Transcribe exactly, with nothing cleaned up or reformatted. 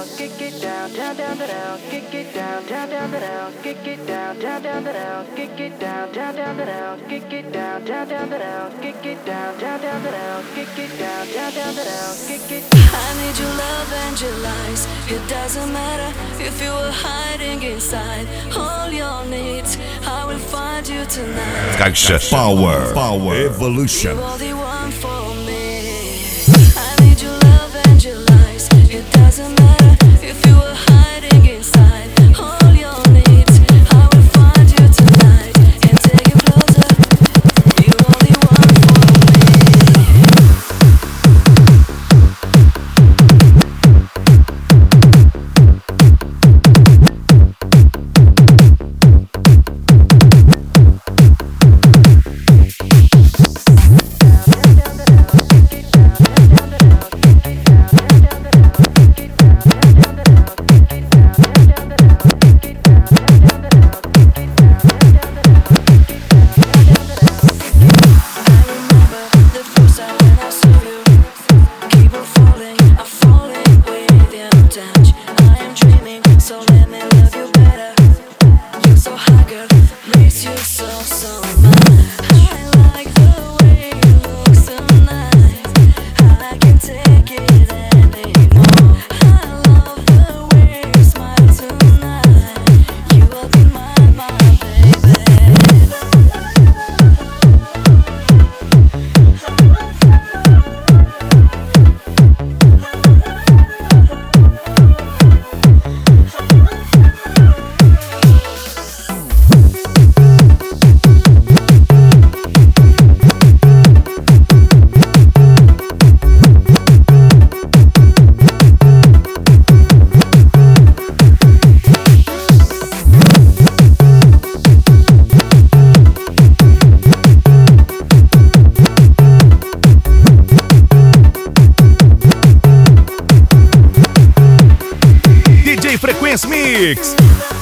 kick it down, down, down, down, kick it down, down, down, down, kick it down, down, down, down, kick it down, down, down, down, kick it down, down, down, down, kick it down, down, down, down, kick it down, down, down, down, kick it. I need your love and your lies. It doesn't matter if you were hiding inside all your needs. I will find you tonight. Caixa Power, Power Evolution. You are the one for me. I need your love and your lies. It doesn't matter if you were hiding inside all your needs. I will find you tonight and take you closer. You are the one for D J Frequência Mix.